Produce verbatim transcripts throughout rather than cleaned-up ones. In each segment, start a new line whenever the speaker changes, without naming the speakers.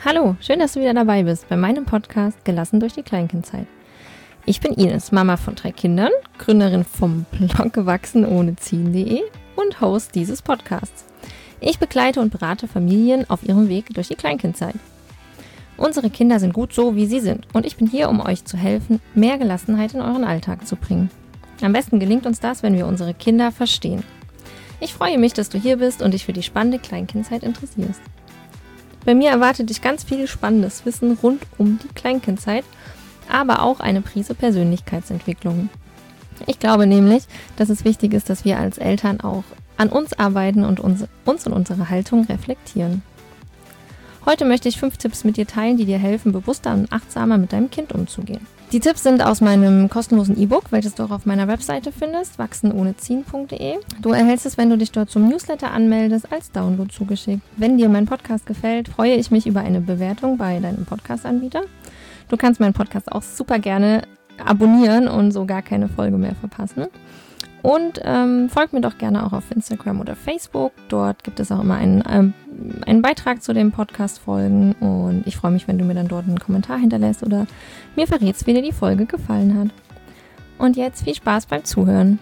Hallo, schön, dass du wieder dabei bist bei meinem Podcast Gelassen durch die Kleinkindzeit. Ich bin Ines, Mama von drei Kindern, Gründerin vom Blog gewachsen ohne ziehen punkt de und Host dieses Podcasts. Ich begleite und berate Familien auf ihrem Weg durch die Kleinkindzeit. Unsere Kinder sind gut so, wie sie sind, und ich bin hier, um euch zu helfen, mehr Gelassenheit in euren Alltag zu bringen. Am besten gelingt uns das, wenn wir unsere Kinder verstehen. Ich freue mich, dass du hier bist und dich für die spannende Kleinkindzeit interessierst. Bei mir erwartet dich ganz viel spannendes Wissen rund um die Kleinkindzeit, aber auch eine Prise Persönlichkeitsentwicklung. Ich glaube nämlich, dass es wichtig ist, dass wir als Eltern auch an uns arbeiten und uns, uns und unsere Haltung reflektieren. Heute möchte ich fünf Tipps mit dir teilen, die dir helfen, bewusster und achtsamer mit deinem Kind umzugehen. Die Tipps sind aus meinem kostenlosen E-Book, welches du auch auf meiner Webseite findest, wachsen ohne ziehen punkt de. Du erhältst es, wenn du dich dort zum Newsletter anmeldest, als Download zugeschickt. Wenn dir mein Podcast gefällt, freue ich mich über eine Bewertung bei deinem Podcast-Anbieter. Du kannst meinen Podcast auch super gerne abonnieren und so gar keine Folge mehr verpassen. Und ähm, folgt mir doch gerne auch auf Instagram oder Facebook. Dort gibt es auch immer einen, ähm, einen Beitrag zu den Podcast-Folgen. Und ich freue mich, wenn du mir dann dort einen Kommentar hinterlässt oder mir verrätst, wie dir die Folge gefallen hat. Und jetzt viel Spaß beim Zuhören.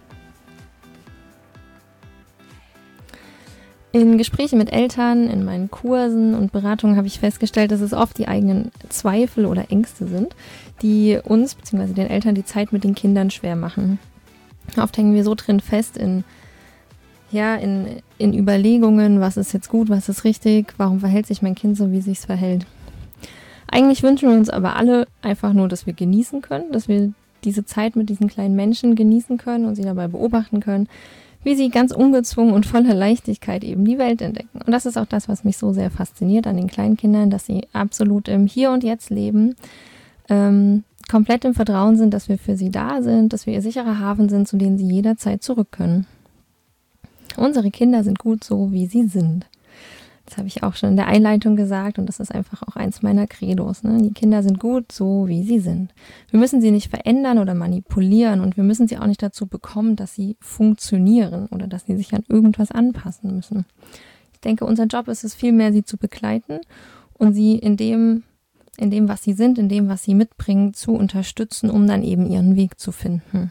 In Gesprächen mit Eltern, in meinen Kursen und Beratungen habe ich festgestellt, dass es oft die eigenen Zweifel oder Ängste sind, die uns bzw. den Eltern die Zeit mit den Kindern schwer machen. Oft hängen wir so drin fest in, ja, in, in Überlegungen, was ist jetzt gut, was ist richtig, warum verhält sich mein Kind so, wie es sich verhält. Eigentlich wünschen wir uns aber alle einfach nur, dass wir genießen können, dass wir diese Zeit mit diesen kleinen Menschen genießen können und sie dabei beobachten können, wie sie ganz ungezwungen und voller Leichtigkeit eben die Welt entdecken. Und das ist auch das, was mich so sehr fasziniert an den kleinen Kindern, dass sie absolut im Hier und Jetzt leben, ähm, komplett im Vertrauen sind, dass wir für sie da sind, dass wir ihr sicherer Hafen sind, zu denen sie jederzeit zurück können. Unsere Kinder sind gut so, wie sie sind. Das habe ich auch schon in der Einleitung gesagt und das ist einfach auch eins meiner Credos. Ne? Die Kinder sind gut so, wie sie sind. Wir müssen sie nicht verändern oder manipulieren und wir müssen sie auch nicht dazu bekommen, dass sie funktionieren oder dass sie sich an irgendwas anpassen müssen. Ich denke, unser Job ist es vielmehr, sie zu begleiten und sie in dem in dem, was sie sind, in dem, was sie mitbringen, zu unterstützen, um dann eben ihren Weg zu finden.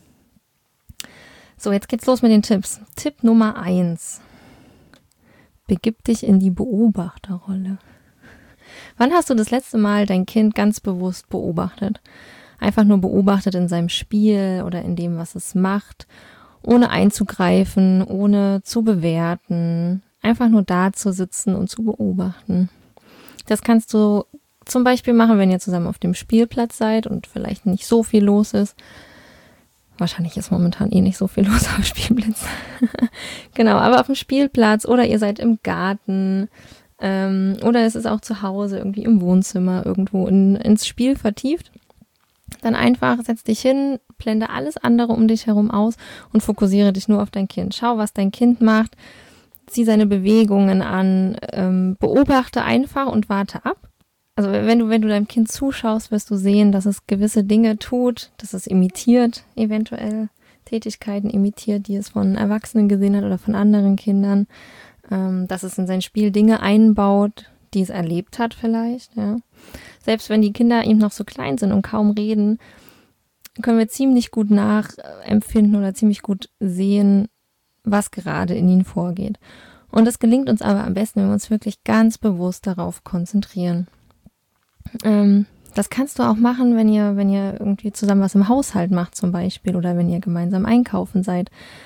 So, jetzt geht's los mit den Tipps. Tipp Nummer eins. Begib dich in die Beobachterrolle. Wann hast du das letzte Mal dein Kind ganz bewusst beobachtet? Einfach nur beobachtet in seinem Spiel oder in dem, was es macht, ohne einzugreifen, ohne zu bewerten. Einfach nur da zu sitzen und zu beobachten. Das kannst du zum Beispiel machen, wenn ihr zusammen auf dem Spielplatz seid und vielleicht nicht so viel los ist. Wahrscheinlich ist momentan eh nicht so viel los auf dem Spielplatz. Genau, aber auf dem Spielplatz oder ihr seid im Garten ähm, oder es ist auch zu Hause, irgendwie im Wohnzimmer, irgendwo in, ins Spiel vertieft. Dann einfach setz dich hin, blende alles andere um dich herum aus und fokussiere dich nur auf dein Kind. Schau, was dein Kind macht, zieh seine Bewegungen an, ähm, beobachte einfach und warte ab. Also wenn du, wenn du deinem Kind zuschaust, wirst du sehen, dass es gewisse Dinge tut, dass es imitiert, eventuell Tätigkeiten imitiert, die es von Erwachsenen gesehen hat oder von anderen Kindern, ähm, dass es in sein Spiel Dinge einbaut, die es erlebt hat vielleicht. Ja. Selbst wenn die Kinder eben noch so klein sind und kaum reden, können wir ziemlich gut nachempfinden oder ziemlich gut sehen, was gerade in ihnen vorgeht. Und das gelingt uns aber am besten, wenn wir uns wirklich ganz bewusst darauf konzentrieren. Ähm, das kannst du auch machen, wenn ihr, wenn ihr irgendwie zusammen was im Haushalt macht zum Beispiel oder wenn ihr gemeinsam einkaufen seid.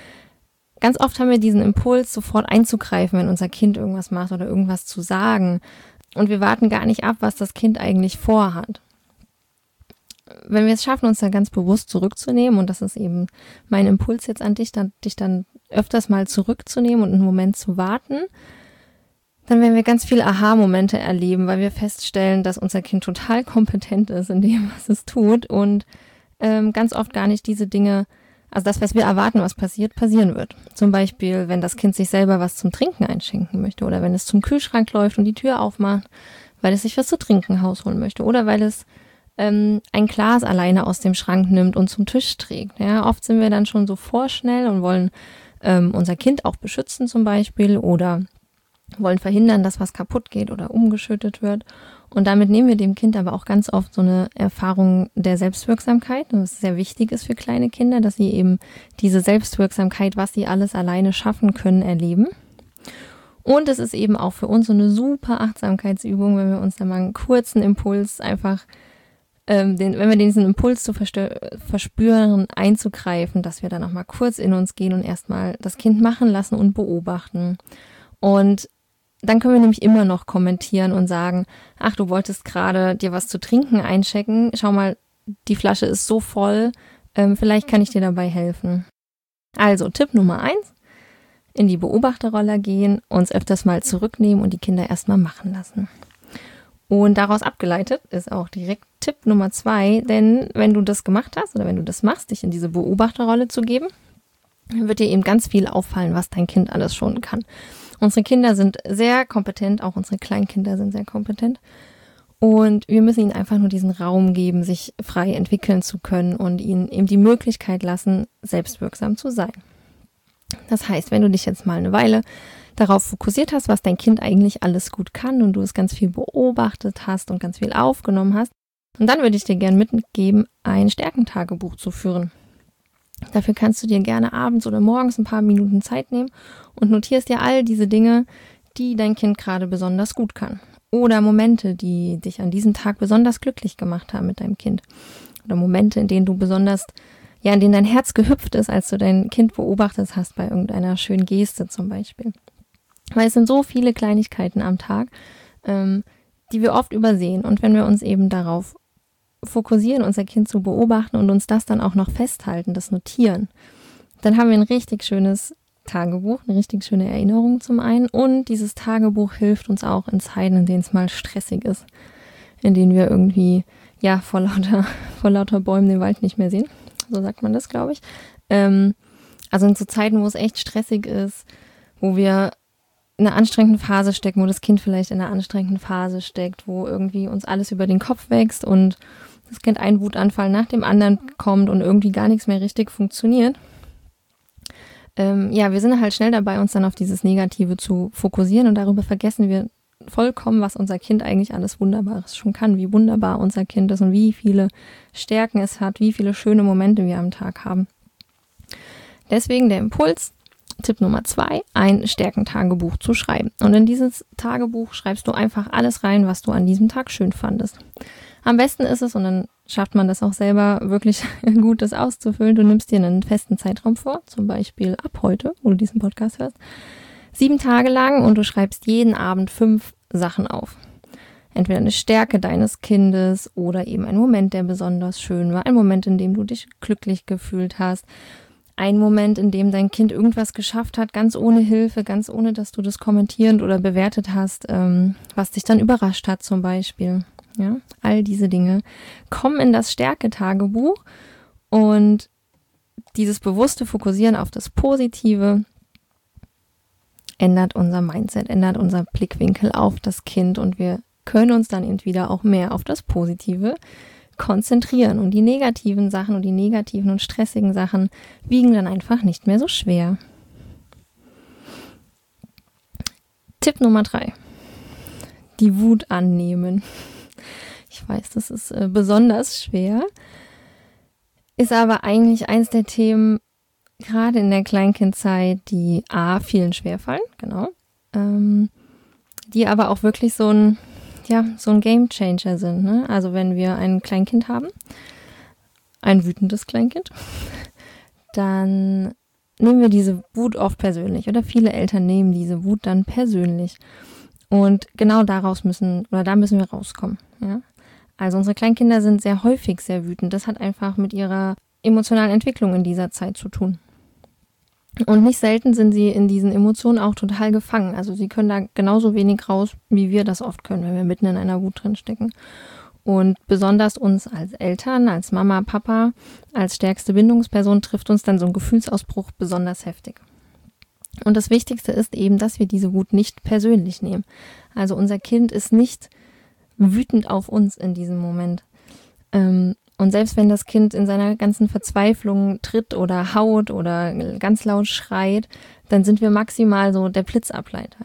Ganz oft haben wir diesen Impuls, sofort einzugreifen, wenn unser Kind irgendwas macht oder irgendwas zu sagen. Und wir warten gar nicht ab, was das Kind eigentlich vorhat. Wenn wir es schaffen, uns da ganz bewusst zurückzunehmen, und das ist eben mein Impuls jetzt an dich, dann, dich dann öfters mal zurückzunehmen und einen Moment zu warten, dann werden wir ganz viele Aha-Momente erleben, weil wir feststellen, dass unser Kind total kompetent ist in dem, was es tut und ähm, ganz oft gar nicht diese Dinge, also das, was wir erwarten, was passiert, passieren wird. Zum Beispiel, wenn das Kind sich selber was zum Trinken einschenken möchte oder wenn es zum Kühlschrank läuft und die Tür aufmacht, weil es sich was zu trinken rausholen möchte oder weil es ähm, ein Glas alleine aus dem Schrank nimmt und zum Tisch trägt. Ja, oft sind wir dann schon so vorschnell und wollen ähm, unser Kind auch beschützen zum Beispiel oder wollen verhindern, dass was kaputt geht oder umgeschüttet wird. Und damit nehmen wir dem Kind aber auch ganz oft so eine Erfahrung der Selbstwirksamkeit, was sehr wichtig ist für kleine Kinder, dass sie eben diese Selbstwirksamkeit, was sie alles alleine schaffen können, erleben. Und es ist eben auch für uns so eine super Achtsamkeitsübung, wenn wir uns da mal einen kurzen Impuls einfach, ähm, den, wenn wir diesen Impuls zu verstö- verspüren, einzugreifen, dass wir dann auch mal kurz in uns gehen und erstmal das Kind machen lassen und beobachten. Und dann können wir nämlich immer noch kommentieren und sagen, ach, du wolltest gerade dir was zu trinken einchecken, schau mal, die Flasche ist so voll, ähm, vielleicht kann ich dir dabei helfen. Also Tipp Nummer eins, in die Beobachterrolle gehen, uns öfters mal zurücknehmen und die Kinder erstmal machen lassen. Und daraus abgeleitet ist auch direkt Tipp Nummer zwei, denn wenn du das gemacht hast oder wenn du das machst, dich in diese Beobachterrolle zu geben, wird dir eben ganz viel auffallen, was dein Kind alles schon kann. Unsere Kinder sind sehr kompetent, auch unsere Kleinkinder sind sehr kompetent. Und wir müssen ihnen einfach nur diesen Raum geben, sich frei entwickeln zu können und ihnen eben die Möglichkeit lassen, selbstwirksam zu sein. Das heißt, wenn du dich jetzt mal eine Weile darauf fokussiert hast, was dein Kind eigentlich alles gut kann und du es ganz viel beobachtet hast und ganz viel aufgenommen hast, und dann würde ich dir gerne mitgeben, ein Stärkentagebuch zu führen. Dafür kannst du dir gerne abends oder morgens ein paar Minuten Zeit nehmen und notierst dir all diese Dinge, die dein Kind gerade besonders gut kann. Oder Momente, die dich an diesem Tag besonders glücklich gemacht haben mit deinem Kind. Oder Momente, in denen du besonders, ja, in denen dein Herz gehüpft ist, als du dein Kind beobachtet hast bei irgendeiner schönen Geste zum Beispiel. Weil es sind so viele Kleinigkeiten am Tag, ähm, die wir oft übersehen. Und wenn wir uns eben darauf fokussieren, unser Kind zu beobachten und uns das dann auch noch festhalten, das Notieren, dann haben wir ein richtig schönes Tagebuch, eine richtig schöne Erinnerung zum einen. Und dieses Tagebuch hilft uns auch in Zeiten, in denen es mal stressig ist, in denen wir irgendwie, ja, vor lauter, vor lauter Bäumen den Wald nicht mehr sehen. So sagt man das, glaube ich. Ähm, also in so Zeiten, wo es echt stressig ist, wo wir in einer anstrengenden Phase stecken, wo das Kind vielleicht in einer anstrengenden Phase steckt, wo irgendwie uns alles über den Kopf wächst und das Kind einen Wutanfall nach dem anderen kommt und irgendwie gar nichts mehr richtig funktioniert. Ähm, ja, wir sind halt schnell dabei, uns dann auf dieses Negative zu fokussieren und darüber vergessen wir vollkommen, was unser Kind eigentlich alles Wunderbares schon kann, wie wunderbar unser Kind ist und wie viele Stärken es hat, wie viele schöne Momente wir am Tag haben. Deswegen der Impuls, Tipp Nummer zwei, ein Stärkentagebuch zu schreiben. Und in dieses Tagebuch schreibst du einfach alles rein, was du an diesem Tag schön fandest. Am besten ist es, und dann schafft man das auch selber wirklich gut, das auszufüllen, du nimmst dir einen festen Zeitraum vor, zum Beispiel ab heute, wo du diesen Podcast hörst, sieben Tage lang und du schreibst jeden Abend fünf Sachen auf. Entweder eine Stärke deines Kindes oder eben ein Moment, der besonders schön war, ein Moment, in dem du dich glücklich gefühlt hast, ein Moment, in dem dein Kind irgendwas geschafft hat, ganz ohne Hilfe, ganz ohne, dass du das kommentierend oder bewertet hast, ähm, was dich dann überrascht hat zum Beispiel. Ja, all diese Dinge kommen in das Stärketagebuch und dieses bewusste Fokussieren auf das Positive ändert unser Mindset, ändert unser Blickwinkel auf das Kind und wir können uns dann entweder auch mehr auf das Positive konzentrieren und die negativen Sachen und die negativen und stressigen Sachen wiegen dann einfach nicht mehr so schwer. Tipp Nummer drei. Die Wut annehmen. Ich weiß, das ist äh, besonders schwer, ist aber eigentlich eins der Themen, gerade in der Kleinkindzeit, die a, vielen schwerfallen, genau, ähm, die aber auch wirklich so ein, ja, so ein Gamechanger sind. Ne? Also wenn wir ein Kleinkind haben, ein wütendes Kleinkind, dann nehmen wir diese Wut oft persönlich oder viele Eltern nehmen diese Wut dann persönlich. Und genau daraus müssen, oder da müssen wir rauskommen. Ja? Also unsere Kleinkinder sind sehr häufig sehr wütend. Das hat einfach mit ihrer emotionalen Entwicklung in dieser Zeit zu tun. Und nicht selten sind sie in diesen Emotionen auch total gefangen. Also sie können da genauso wenig raus, wie wir das oft können, wenn wir mitten in einer Wut drin stecken. Und besonders uns als Eltern, als Mama, Papa, als stärkste Bindungsperson trifft uns dann so ein Gefühlsausbruch besonders heftig. Und das Wichtigste ist eben, dass wir diese Wut nicht persönlich nehmen. Also unser Kind ist nicht wütend auf uns in diesem Moment. Ähm, und selbst wenn das Kind in seiner ganzen Verzweiflung tritt oder haut oder ganz laut schreit, dann sind wir maximal so der Blitzableiter, ja.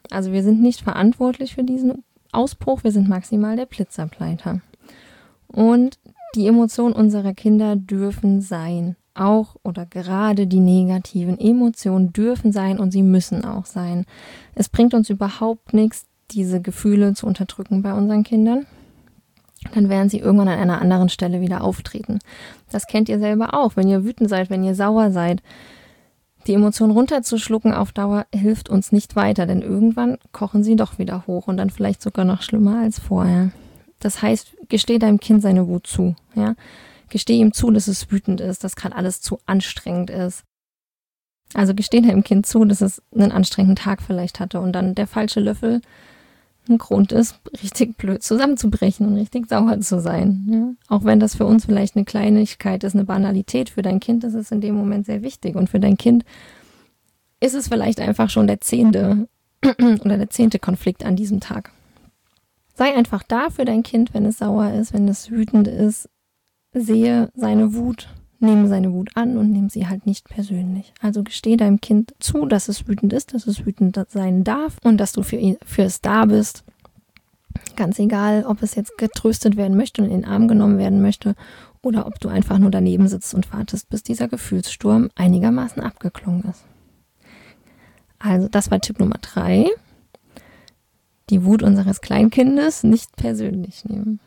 Also wir sind nicht verantwortlich für diesen Ausbruch, wir sind maximal der Blitzableiter. Und die Emotionen unserer Kinder dürfen sein. Auch oder gerade die negativen Emotionen dürfen sein und sie müssen auch sein. Es bringt uns überhaupt nichts, diese Gefühle zu unterdrücken bei unseren Kindern. Dann werden sie irgendwann an einer anderen Stelle wieder auftreten. Das kennt ihr selber auch, wenn ihr wütend seid, wenn ihr sauer seid. Die Emotionen runterzuschlucken auf Dauer hilft uns nicht weiter, denn irgendwann kochen sie doch wieder hoch und dann vielleicht sogar noch schlimmer als vorher. Das heißt, gesteh deinem Kind seine Wut zu, ja. Gesteh ihm zu, dass es wütend ist, dass gerade alles zu anstrengend ist. Also gesteh deinem Kind zu, dass es einen anstrengenden Tag vielleicht hatte und dann der falsche Löffel ein Grund ist, richtig blöd zusammenzubrechen und richtig sauer zu sein. Ja? Auch wenn das für uns vielleicht eine Kleinigkeit ist, eine Banalität, für dein Kind ist es in dem Moment sehr wichtig. Und für dein Kind ist es vielleicht einfach schon der zehnte oder der zehnte Konflikt an diesem Tag. Sei einfach da für dein Kind, wenn es sauer ist, wenn es wütend ist. Sehe seine Wut, nehme seine Wut an und nehme sie halt nicht persönlich. Also gesteh deinem Kind zu, dass es wütend ist, dass es wütend sein darf und dass du für, ihn, für es da bist. Ganz egal, ob es jetzt getröstet werden möchte und in den Arm genommen werden möchte oder ob du einfach nur daneben sitzt und wartest, bis dieser Gefühlssturm einigermaßen abgeklungen ist. Also das war Tipp Nummer drei. Die Wut unseres Kleinkindes nicht persönlich nehmen.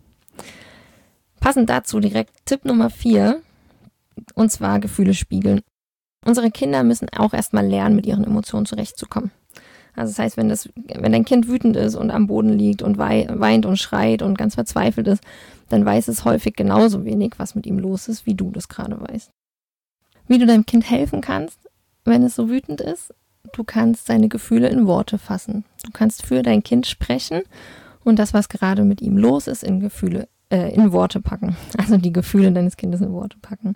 Passend dazu direkt Tipp Nummer vier, und zwar Gefühle spiegeln. Unsere Kinder müssen auch erstmal lernen, mit ihren Emotionen zurechtzukommen. Also das heißt, wenn, das, wenn dein Kind wütend ist und am Boden liegt und weint und schreit und ganz verzweifelt ist, dann weiß es häufig genauso wenig, was mit ihm los ist, wie du das gerade weißt. Wie du deinem Kind helfen kannst, wenn es so wütend ist, du kannst seine Gefühle in Worte fassen. Du kannst für dein Kind sprechen und das, was gerade mit ihm los ist, in Gefühle in Worte packen. Also die Gefühle deines Kindes in Worte packen.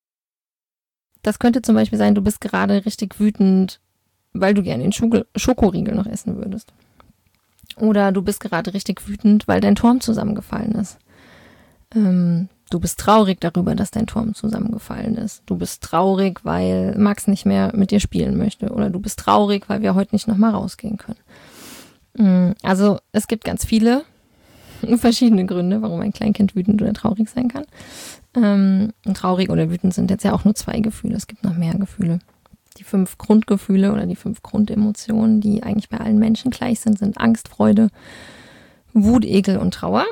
Das könnte zum Beispiel sein, du bist gerade richtig wütend, weil du gerne den Schoko- Schokoriegel noch essen würdest. Oder du bist gerade richtig wütend, weil dein Turm zusammengefallen ist. Ähm, du bist traurig darüber, dass dein Turm zusammengefallen ist. Du bist traurig, weil Max nicht mehr mit dir spielen möchte. Oder du bist traurig, weil wir heute nicht nochmal rausgehen können. Also es gibt ganz viele verschiedene Gründe, warum ein Kleinkind wütend oder traurig sein kann. Ähm, traurig oder wütend sind jetzt ja auch nur zwei Gefühle. Es gibt noch mehr Gefühle. Die fünf Grundgefühle oder die fünf Grundemotionen, die eigentlich bei allen Menschen gleich sind, sind Angst, Freude, Wut, Ekel und Trauer.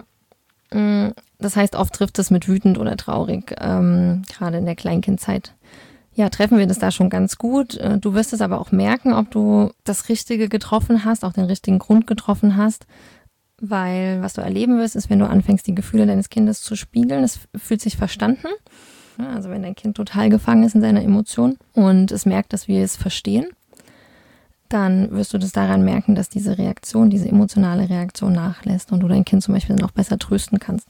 Das heißt, oft trifft es mit wütend oder traurig, ähm, gerade in der Kleinkindzeit. Ja, treffen wir das da schon ganz gut. Du wirst es aber auch merken, ob du das Richtige getroffen hast, auch den richtigen Grund getroffen hast. Weil was du erleben wirst, ist, wenn du anfängst, die Gefühle deines Kindes zu spiegeln, es fühlt sich verstanden. Ja, also wenn dein Kind total gefangen ist in seiner Emotion und es merkt, dass wir es verstehen, dann wirst du das daran merken, dass diese Reaktion, diese emotionale Reaktion nachlässt und du dein Kind zum Beispiel noch besser trösten kannst.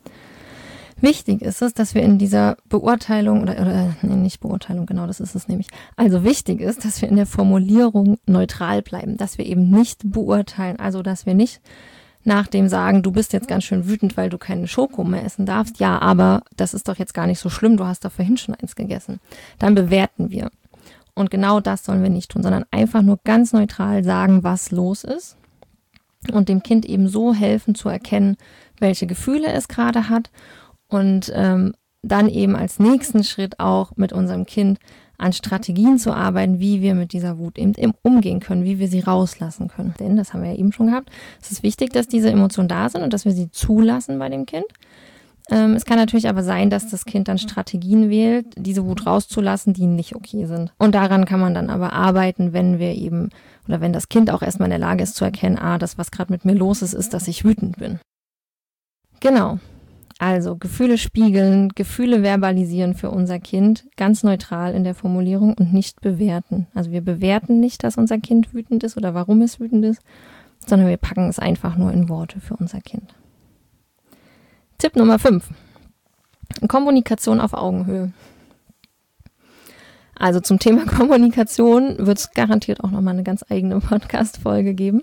Wichtig ist es, dass wir in dieser Beurteilung, oder, oder nee, nicht Beurteilung, genau das ist es nämlich. Also wichtig ist, dass wir in der Formulierung neutral bleiben, dass wir eben nicht beurteilen, also dass wir nicht nach dem sagen, du bist jetzt ganz schön wütend, weil du keine Schoko mehr essen darfst. Ja, aber das ist doch jetzt gar nicht so schlimm, du hast doch vorhin schon eins gegessen. Dann bewerten wir. Und genau das sollen wir nicht tun, sondern einfach nur ganz neutral sagen, was los ist und dem Kind eben so helfen zu erkennen, welche Gefühle es gerade hat und ähm, dann eben als nächsten Schritt auch mit unserem Kind an Strategien zu arbeiten, wie wir mit dieser Wut eben umgehen können, wie wir sie rauslassen können. Denn, das haben wir ja eben schon gehabt, es ist wichtig, dass diese Emotionen da sind und dass wir sie zulassen bei dem Kind. Ähm, es kann natürlich aber sein, dass das Kind dann Strategien wählt, diese Wut rauszulassen, die nicht okay sind. Und daran kann man dann aber arbeiten, wenn wir eben, oder wenn das Kind auch erstmal in der Lage ist zu erkennen, ah, das, was gerade mit mir los ist, ist, dass ich wütend bin. Genau. Also Gefühle spiegeln, Gefühle verbalisieren für unser Kind, ganz neutral in der Formulierung und nicht bewerten. Also wir bewerten nicht, dass unser Kind wütend ist oder warum es wütend ist, sondern wir packen es einfach nur in Worte für unser Kind. Tipp Nummer fünf. Kommunikation auf Augenhöhe. Also zum Thema Kommunikation wird es garantiert auch nochmal eine ganz eigene Podcast-Folge geben.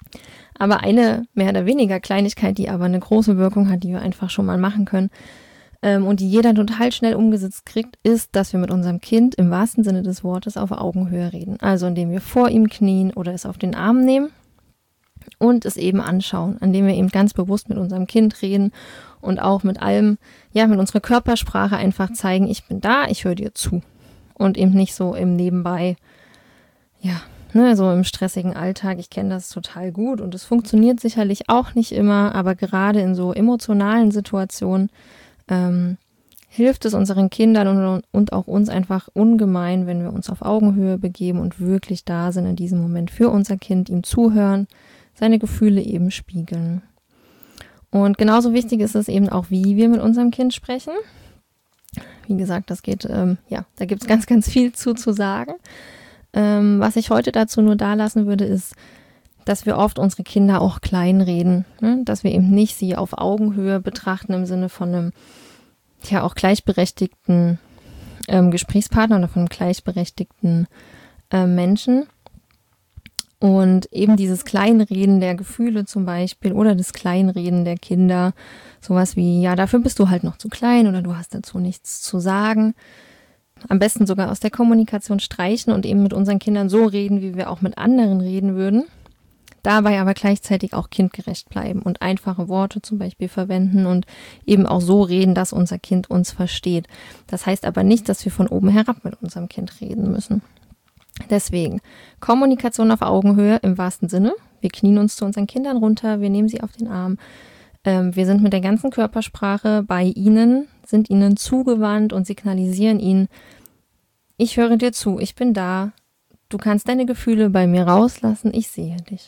Aber eine mehr oder weniger Kleinigkeit, die aber eine große Wirkung hat, die wir einfach schon mal machen können, ähm, und die jeder total schnell umgesetzt kriegt, ist, dass wir mit unserem Kind im wahrsten Sinne des Wortes auf Augenhöhe reden. Also indem wir vor ihm knien oder es auf den Arm nehmen und es eben anschauen, indem wir eben ganz bewusst mit unserem Kind reden und auch mit allem, ja, mit unserer Körpersprache einfach zeigen, ich bin da, ich höre dir zu. Und eben nicht so im Nebenbei, ja, ne, so im stressigen Alltag. Ich kenne das total gut und es funktioniert sicherlich auch nicht immer, aber gerade in so emotionalen Situationen ähm, hilft es unseren Kindern und, und auch uns einfach ungemein, wenn wir uns auf Augenhöhe begeben und wirklich da sind in diesem Moment für unser Kind, ihm zuhören, seine Gefühle eben spiegeln. Und genauso wichtig ist es eben auch, wie wir mit unserem Kind sprechen. Wie gesagt, das geht, ähm, ja, da gibt es ganz, ganz viel zu zu sagen. Ähm, was ich heute dazu nur da lassen würde, ist, dass wir oft unsere Kinder auch kleinreden, ne? Dass wir eben nicht sie auf Augenhöhe betrachten im Sinne von einem, ja, auch gleichberechtigten ähm, Gesprächspartner oder von einem gleichberechtigten äh, Menschen. Und eben dieses Kleinreden der Gefühle zum Beispiel oder das Kleinreden der Kinder, sowas wie, ja, dafür bist du halt noch zu klein oder du hast dazu nichts zu sagen. Am besten sogar aus der Kommunikation streichen und eben mit unseren Kindern so reden, wie wir auch mit anderen reden würden. Dabei aber gleichzeitig auch kindgerecht bleiben und einfache Worte zum Beispiel verwenden und eben auch so reden, dass unser Kind uns versteht. Das heißt aber nicht, dass wir von oben herab mit unserem Kind reden müssen. Deswegen, Kommunikation auf Augenhöhe im wahrsten Sinne. Wir knien uns zu unseren Kindern runter, wir nehmen sie auf den Arm. Ähm, wir sind mit der ganzen Körpersprache bei ihnen, sind ihnen zugewandt und signalisieren ihnen, ich höre dir zu, ich bin da, du kannst deine Gefühle bei mir rauslassen, ich sehe dich.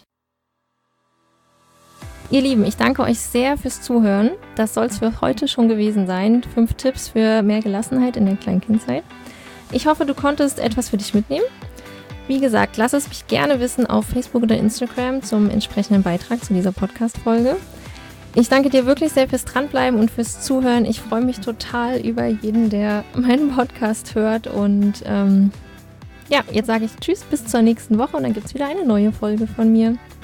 Ihr Lieben, ich danke euch sehr fürs Zuhören. Das soll es für heute schon gewesen sein. Fünf Tipps für mehr Gelassenheit in der Kleinkindzeit. Ich hoffe, du konntest etwas für dich mitnehmen. Wie gesagt, lass es mich gerne wissen auf Facebook oder Instagram zum entsprechenden Beitrag zu dieser Podcast-Folge. Ich danke dir wirklich sehr fürs Dranbleiben und fürs Zuhören. Ich freue mich total über jeden, der meinen Podcast hört. Und ähm, ja, jetzt sage ich Tschüss, bis zur nächsten Woche und dann gibt es wieder eine neue Folge von mir.